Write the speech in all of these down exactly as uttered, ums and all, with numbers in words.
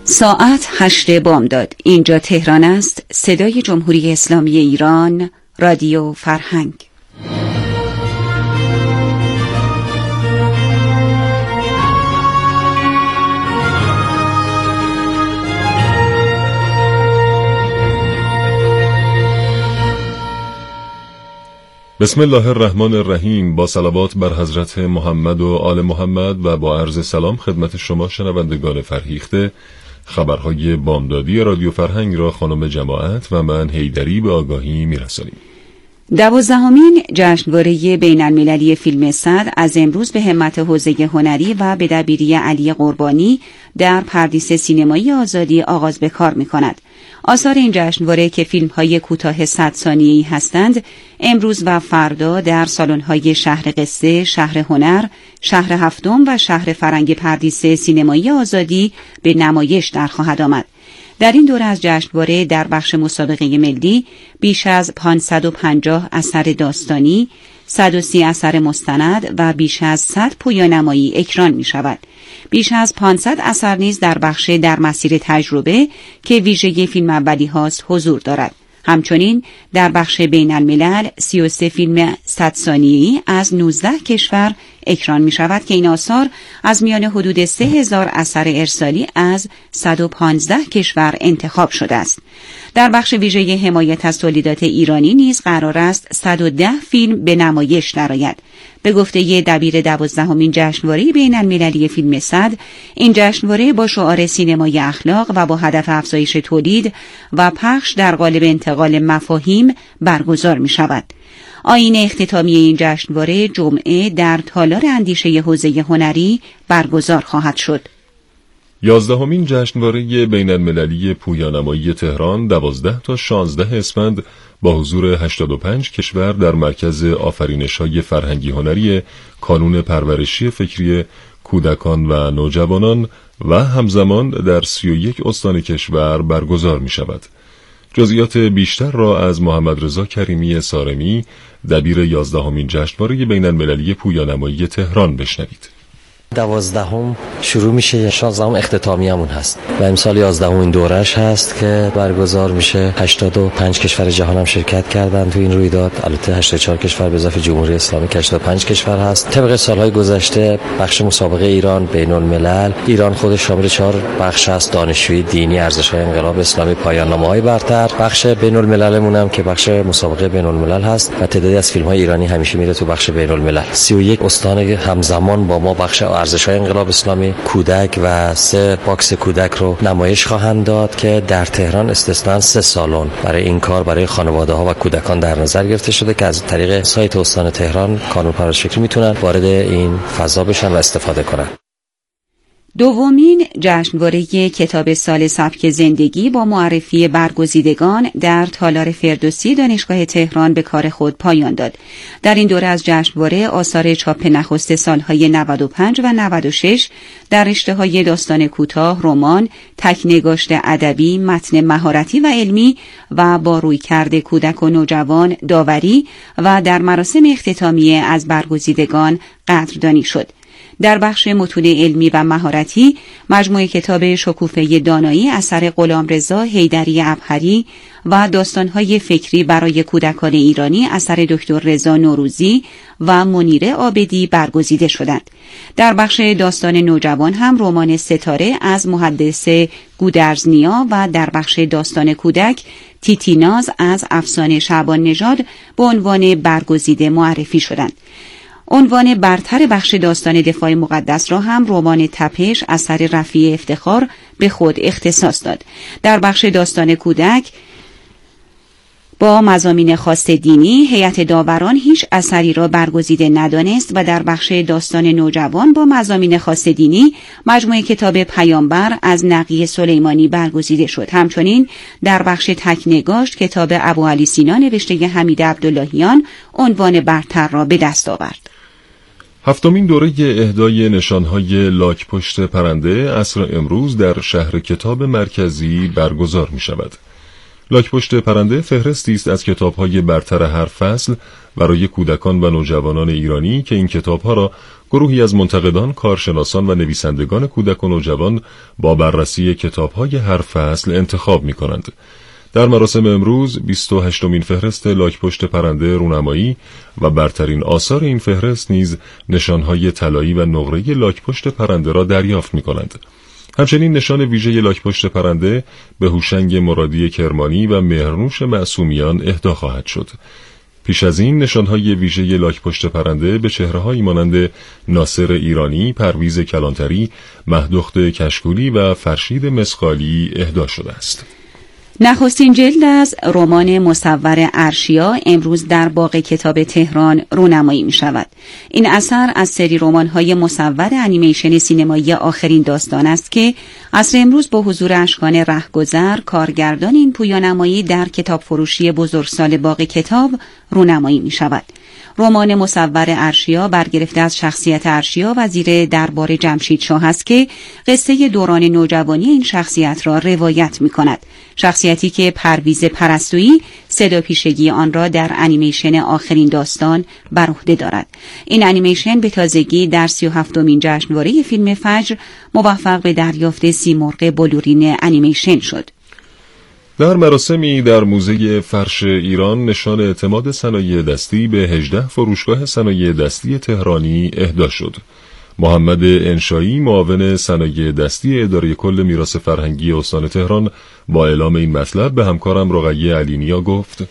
ساعت هشت بامداد. اینجا تهران است. صدای جمهوری اسلامی ایران، رادیو فرهنگ. بسم الله الرحمن الرحیم. با صلوات بر حضرت محمد و آل محمد و با عرض سلام خدمت شما شنوندگان فرهیخته، خبرهای بامدادی رادیو فرهنگ را خانم جماعت و من حیدری به آگاهی می‌رسانیم. دوازدهمین جشنواره بین المللی فیلم صد از امروز به همت حوزه هنری و به دبیری علی قربانی در پردیس سینمایی آزادی آغاز به کار می‌کند. آثار این جشنواره که فیلم‌های کوتاه صد ثانیه‌ای هستند، امروز و فردا در سالن‌های شهر قصه، شهر هنر، شهر هفتم و شهر فرنگ پردیس سینمایی آزادی به نمایش در خواهد آمد. در این دوره از جشنواره در بخش مسابقه ملی بیش از پانصد و پنجاه اثر داستانی، صد و سی اثر مستند و بیش از صد پویانمایی اکران می شود. بیش از پانصد اثر نیز در بخش در مسیر تجربه که ویژگی فیلم اولی هاست حضور دارد. همچنین در بخش بین الملل سی و سه فیلم صد ثانیه‌ای از نوزده کشور اکران می شود که این آثار از میان حدود سه هزار اثر ارسالی از صد و پانزده کشور انتخاب شده است. در بخش ویژه حمایت از تولیدات ایرانی نیز قرار است صد و ده فیلم به نمایش درآید. به گفته دبیر دوازدهمین جشنواره بین المللی فیلم صد، این جشنواره با شعار سینمای اخلاق و با هدف افزایش تولید و پخش در قالب انتقال مفاهیم برگزار می شود. آیین اختتامی این جشنواره جمعه در تالار اندیشه حوزه هنری برگزار خواهد شد. یازدهمین جشنواره بین المللی پویانمایی تهران دوازده تا شانزده اسفند با حضور هشتاد و پنج کشور در مرکز آفرینش‌های فرهنگی هنری کانون پرورشی فکری کودکان و نوجوانان و همزمان در سی و یک استان کشور برگزار می شود. جزئیات بیشتر را از محمد رضا کریمی سارمی، دبیر یازدهمین جشنواره بین المللی پویانمایی تهران بشنوید. دوازدهم شروع میشه، شانزدهم اختتامیه‌مون هست و امسال یازدهمین دورش هست که برگزار میشه. هشتاد و پنج کشور جهان هم شرکت کردن تو این رویداد. البته هشتاد و چهار کشور به اضافه جمهوری اسلامی که هشتاد و پنج کشور هست. طبق سالهای گذشته بخش مسابقه ایران بین الملل، ایران خودش شامل چهار بخش است: دانشجویی، دینی، ارزش‌های انقلاب اسلامی، پایان‌نامه‌های برتر. بخش بین المللمون هم که بخش مسابقه بین الملل هست و تعدادی از فیلم‌های ایرانی همیشه میره تو بخش بین الملل. سی و یک استان همزمان با ما بخش ارزش‌های انقلاب اسلامی، کودک و سه باکس کودک رو نمایش خواهند داد که در تهران استثناً سه سالن برای این کار برای خانواده‌ها و کودکان در نظر گرفته شده که از طریق سایت استان تهران کانون پرورش فکری میتونن وارد این فضا بشن و استفاده کنن. دومین جشنواره کتاب سال سبک زندگی با معرفی برگزیدگان در تالار فردوسی دانشگاه تهران به کار خود پایان داد. در این دوره از جشنواره آثار چاپ نخست سالهای نود و پنج و نود و شش در رشته‌های داستان کوتاه، رمان، تکنگاشت ادبی، متن مهارتی و علمی و با رویکرد کودک و نوجوان، داوری و در مراسم اختتامیه از برگزیدگان قدردانی شد. در بخش متون علمی و مهارتی مجموعه کتاب شکوفه دانایی اثر غلامرضا حیدری ابهری و داستان‌های فکری برای کودکان ایرانی اثر دکتر رضا نوروزی و منیره عابدی برگزیده شدند. در بخش داستان نوجوان هم رمان ستاره از محدث گودرزنیا و در بخش داستان کودک تیتیناز از افسانه شعبان نژاد به عنوان برگزیده معرفی شدند. عنوان برتر بخش داستان دفاع مقدس را هم رمان تپش اثر رفیع افتخار به خود اختصاص داد. در بخش داستان کودک با مضامین خاص دینی هیئت داوران هیچ اثری را برگزیده ندانست و در بخش داستان نوجوان با مضامین خاص دینی مجموعه کتاب پیامبر از نقی سلیمانی برگزیده شد. همچنین در بخش تکنگاشت کتاب ابوعلی سینا نوشته حمید عبداللهیان عنوان برتر را به دست آورد. هفتمین دوره اهدای نشانهای لاک پشت پرنده عصر امروز در شهر کتاب مرکزی برگزار می شود. لاک‌پشت پرنده فهرستی است از کتاب‌های برتر هر فصل برای کودکان و نوجوانان ایرانی که این کتاب‌ها را گروهی از منتقدان، کارشناسان و نویسندگان کودک و نوجوان با بررسی کتاب‌های هر فصل انتخاب می‌کنند. در مراسم امروز بیست و هشتمین فهرست لاک‌پشت پرنده رونمایی و برترین آثار این فهرست نیز نشانهای طلایی و نقره‌ای لاک‌پشت پرنده را دریافت می‌کنند. همچنین نشان ویژه لاک‌پشت پرنده به هوشنگ مرادی کرمانی و مهرنوش معصومیان اهدا خواهد شد. پیش از این نشانهای ویژه لاک‌پشت پرنده به چهره‌هایی مانند ناصر ایرانی، پرویز کلانتری، مهدخت کشکولی و فرشید مسخالی اهدا شده است. نخستین جلد از رمان مصور ارشیا امروز در باغ کتاب تهران رونمایی می شود. این اثر از سری رمان‌های مصور انیمیشن سینمایی آخرین داستان است که عصر امروز با حضور اشکان رهگذر، کارگردان این پویانمایی در کتاب فروشی بزرگسال باغ کتاب رونمایی می شود. رمان مصور ارشیا برگرفته از شخصیت ارشیا وزیر دربار جمشید شاه است که قصه دوران نوجوانی این شخصیت را روایت می کند. شخصیتی که پرویز پرستویی صدا پیشگی آن را در انیمیشن آخرین داستان بر عهده دارد. این انیمیشن به تازگی در سی و هفتمین جشنواره فیلم فجر موفق به دریافت سیمرغ بلورین انیمیشن شد. در مراسمی در موزه فرش ایران نشان اعتماد صنایع دستی به هجده فروشگاه صنایع دستی تهرانی اهدا شد. محمد انشایی معاون صنایع دستی اداره کل میراث فرهنگی استان تهران با اعلام این مطلب به همکارم رقیه علینیا گفت: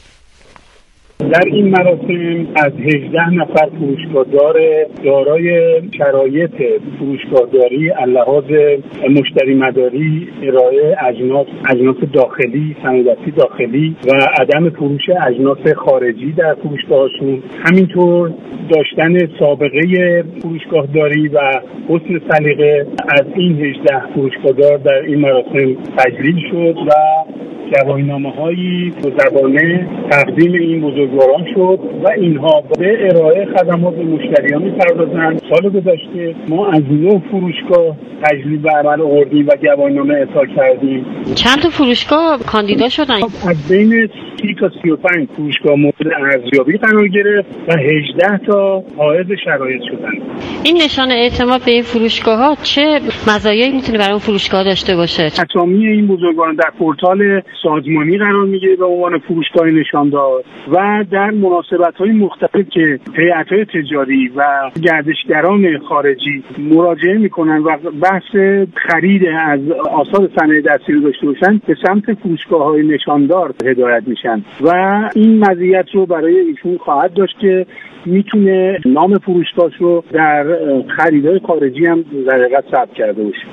در این مراسم از هجده نفر فروشگاهدار دارای شرایط فروشگاهداری اللحاظ مشتری مداری، ارائه اجناس اجناس داخلی، صنایع‌دستی داخلی و عدم فروش اجناس خارجی در فروشگاهشون، همینطور داشتن سابقه فروشگاهداری و حسن سلیقه از این هجده فروشگاهدار در این مراسم تجلیل شد و گواهینامه‌هایی دو زبانه تقدیم این بزرگواران شد و اینها به ارائه خدمات به مشتریان می‌پردازند. سال گذشته ما از نه فروشگاه تجلیل به عمل آوردیم و گواهینامه ارسال کردیم. چند تا فروشگاه کاندیدا شدن؟ از بین سی تا سی و پنج فروشگاه مورد ارزیابی قرار گرفت و هجده تا حائز شرایط شدند. این نشان اعتماد به این فروشگاه‌ها چه مزایایی میتونه برای اون فروشگاه داشته باشه؟ اسامی این بزرگواران در پورتال سازمانی قرار میگیره به عنوان فروشگاه نشاندار و در مناسبت‌های مختلف که هیئت‌های تجاری و گردشگران خارجی مراجعه میکنن و بحث خرید از آثار صنایع دستی رو داشته باشن به سمت فروشگاه‌های نشاندار هدایت میشن و این مزیت رو برای ایشون خواهد داشت که میتونه نام فروشگاهش رو در خریدهای خارجی هم در حقیقت ثبت کرده باشه.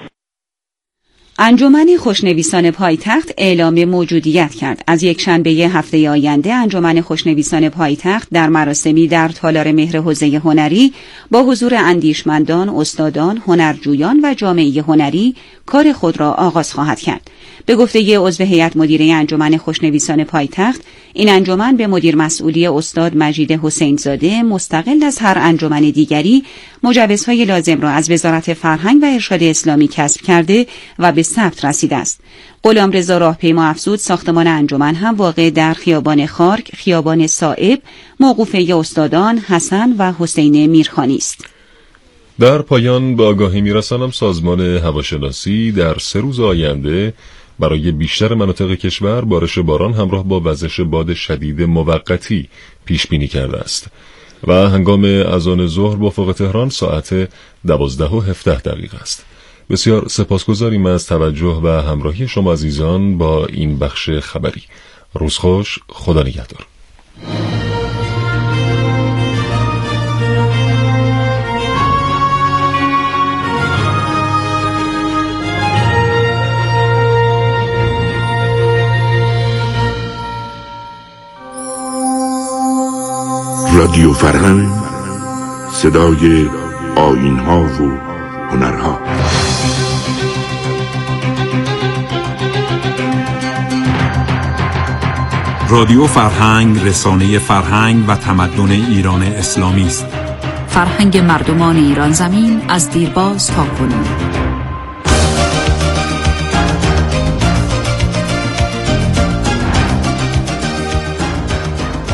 انجمن خوشنویسان پایتخت اعلام موجودیت کرد. از یک شنبه هفته آینده انجمن خوشنویسان پایتخت در مراسمی در تالار مهر حوزه هنری با حضور اندیشمندان، استادان، هنرجویان و جامعه هنری کار خود را آغاز خواهد کرد. به گفته عضو هیئت مدیره انجمن خوشنویسان پایتخت، این انجمن به مدیر مسئولی استاد مجید حسین زاده مستقل از هر انجمن دیگری مجوزهای لازم را از وزارت فرهنگ و ارشاد اسلامی کسب کرده و به ثبت رسیده است. غلامرضا راهپیما افزود ساختمان انجمن هم واقع در خیابان خارک، خیابان صائب، موقوفه استادان حسن و حسین میرخانی است. در پایان به آگاهی میرسانم سازمان هواشناسی در سه روز آینده برای بیشتر مناطق کشور بارش باران همراه با وزش باد شدید موقتی پیش بینی کرده است و هنگام اذان ظهر با افق تهران ساعت دوازده و هفده دقیقه است. بسیار سپاسگزاریم از توجه و همراهی شما عزیزان با این بخش خبری. روز خوش، خدا نگهدار. رادیو فرهنگ، صدای آیین‌ها و هنرها. رادیو فرهنگ رسانه فرهنگ و تمدن ایران اسلامی است. فرهنگ مردمان ایران زمین از دیرباز تا کنون.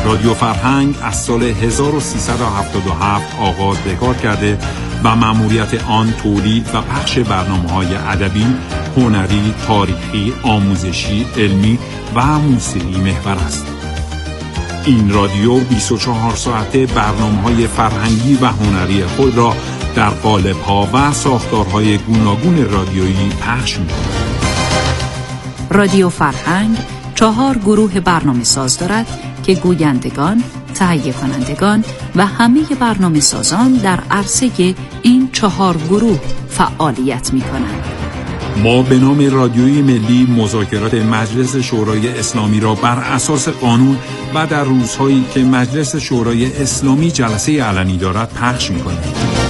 رادیو فرهنگ از سال هزار و سیصد و هفتاد و هفت آغاز به کار کرده و مأموریت آن تولید و پخش برنامه‌های ادبی، هنری، تاریخی، آموزشی، علمی و موسیقی محور است. این رادیو بیست و چهار ساعته برنامه‌های فرهنگی و هنری خود را در قالب‌ها و ساختارهای گوناگون رادیویی پخش می‌کند. رادیو فرهنگ چهار گروه برنامه ساز دارد که گویندگان، تهیه کنندگان و همه برنامه سازان در عرصه این چهار گروه فعالیت می کنند. ما به نام رادیوی ملی مذاکرات مجلس شورای اسلامی را بر اساس قانون و در روزهایی که مجلس شورای اسلامی جلسه علنی دارد پخش می کنیم.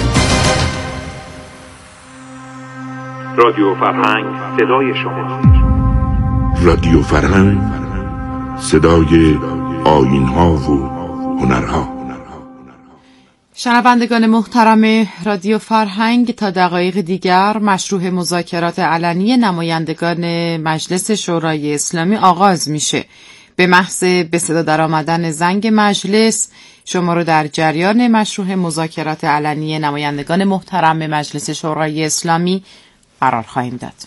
رادیو فرهنگ صدای شما. رادیو فرهنگ صدای آیین‌ها و هنرها. شنوندگان محترم رادیو فرهنگ، تا دقایق دیگر مشروع مذاکرات علنی نمایندگان مجلس شورای اسلامی آغاز میشه. به محض به صدا در آمدن زنگ مجلس شما رو در جریان مشروع مذاکرات علنی نمایندگان محترم مجلس شورای اسلامی قرار خواهیم داد.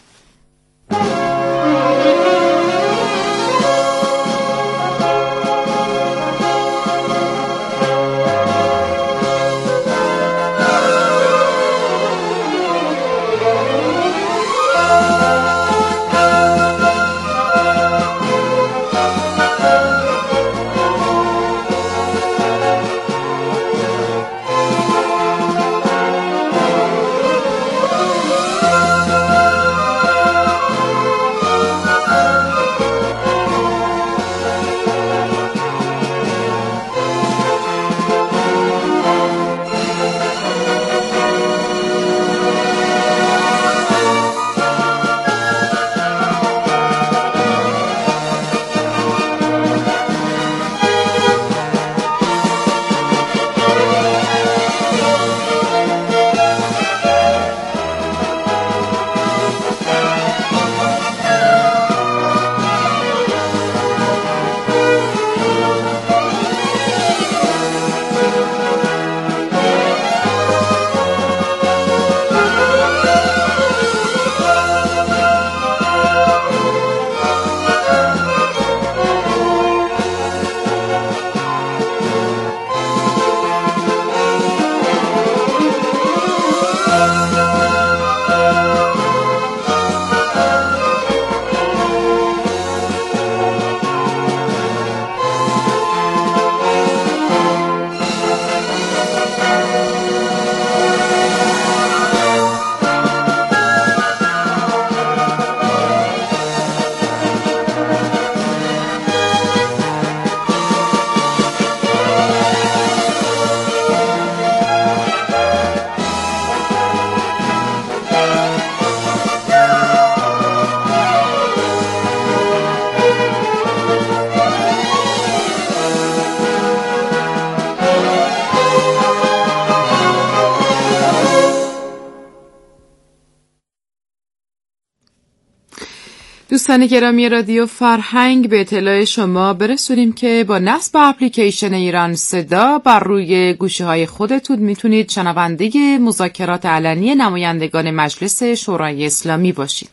دوستان گرامی رادیو فرهنگ، به اطلاع شما برسونیم که با نصب اپلیکیشن ایران صدا بر روی گوشی‌های خودتون میتونید شنونده مذاکرات علنی نمایندگان مجلس شورای اسلامی باشید.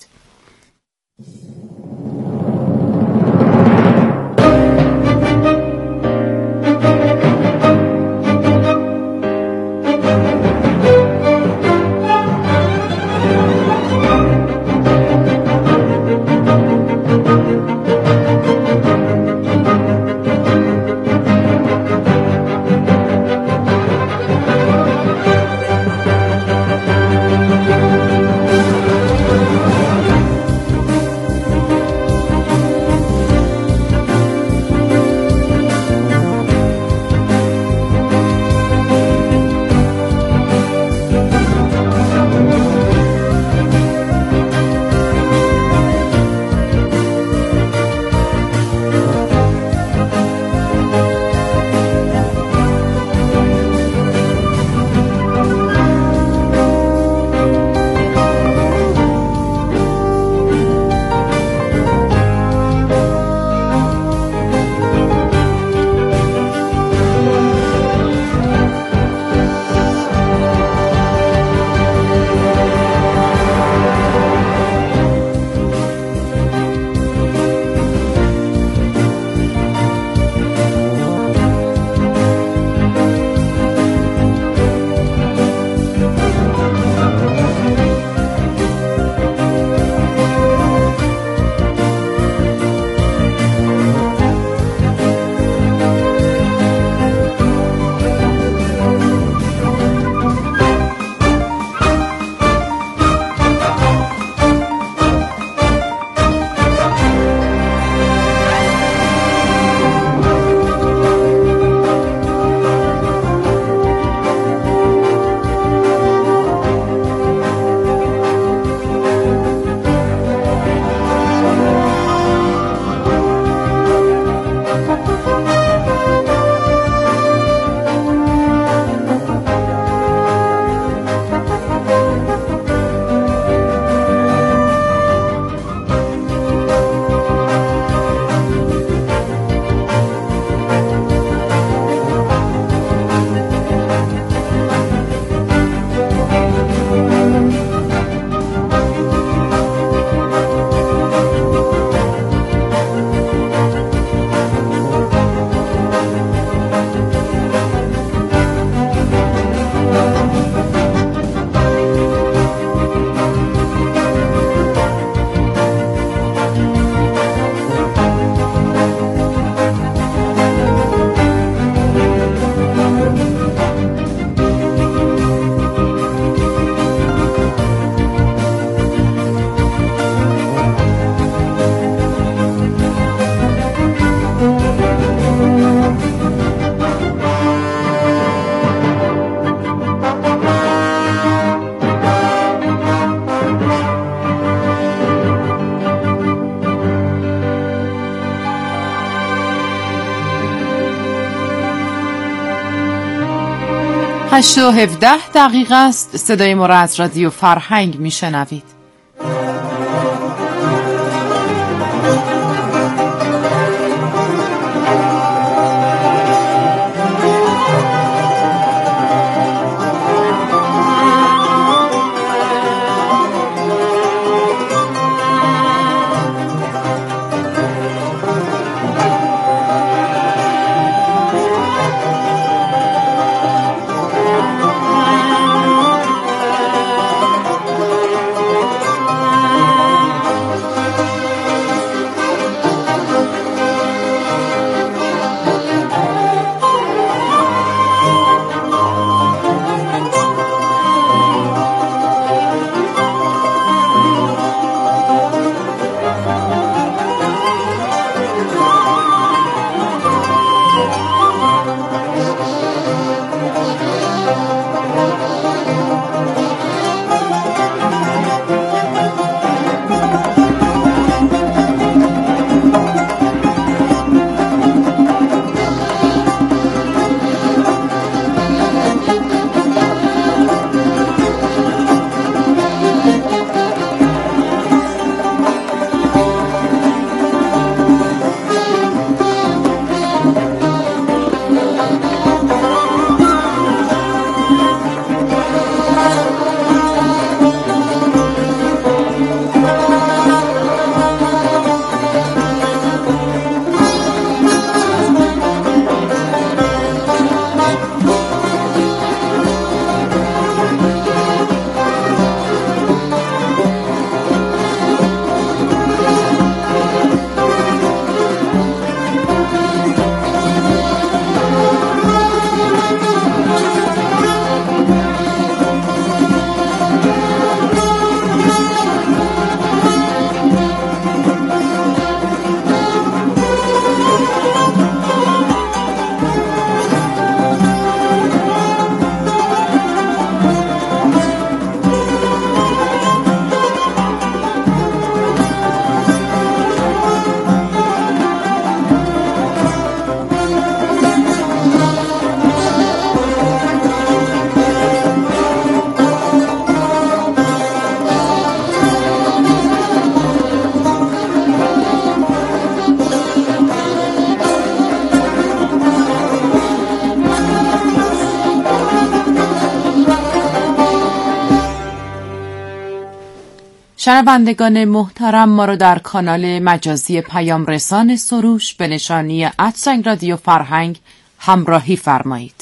هشت و هفده دقیقه است. صدای ما را از رادیو فرهنگ میشنوید. شنوندگان محترم، ما رو در کانال مجازی پیام رسان سروش به نشانی ادساین رادیو فرهنگ همراهی فرمایید.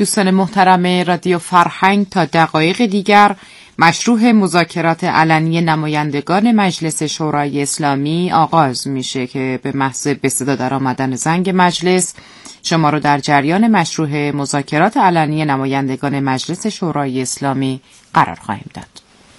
دوستان محترم رادیو فرهنگ، تا دقایق دیگر مشروع مذاکرات علنی نمایندگان مجلس شورای اسلامی آغاز میشه که به محض به صدا در آمدن زنگ مجلس شما رو در جریان مشروع مذاکرات علنی نمایندگان مجلس شورای اسلامی قرار خواهیم داد.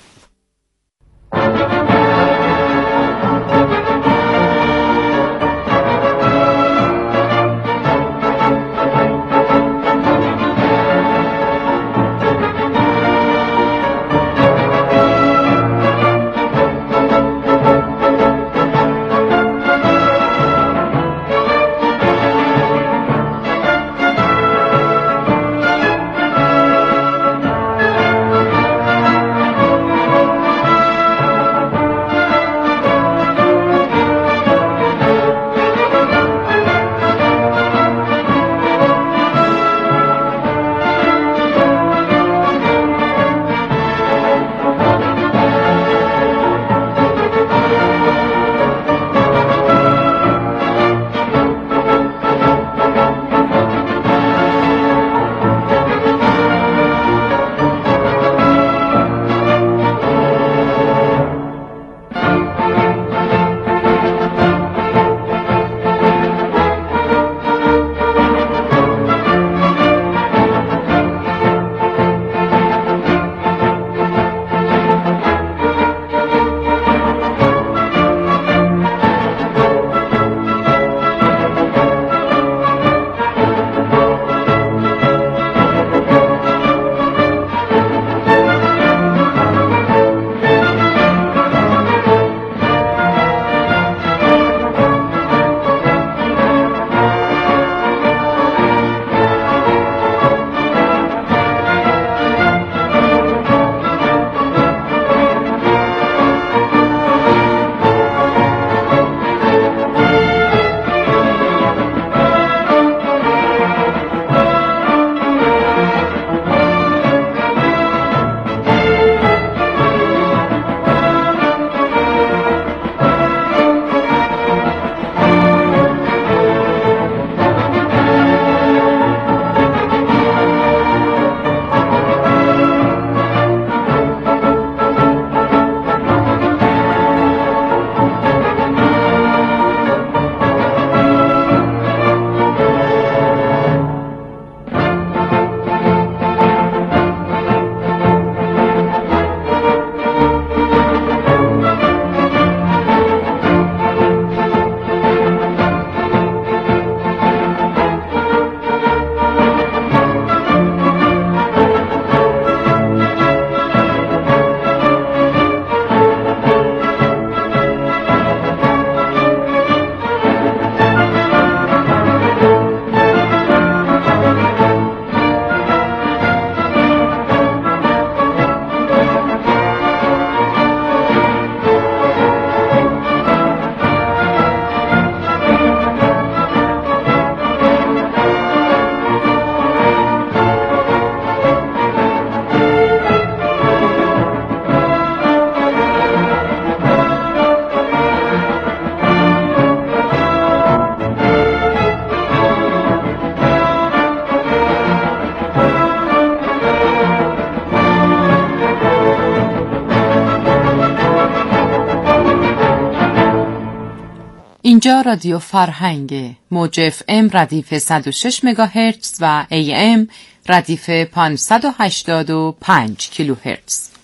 اینجا رادیو فرهنگ، موج اف ام ردیف صد و شش مگاهرتز و ای ام ردیف پانصد و هشتاد و پنج کیلوهرتز.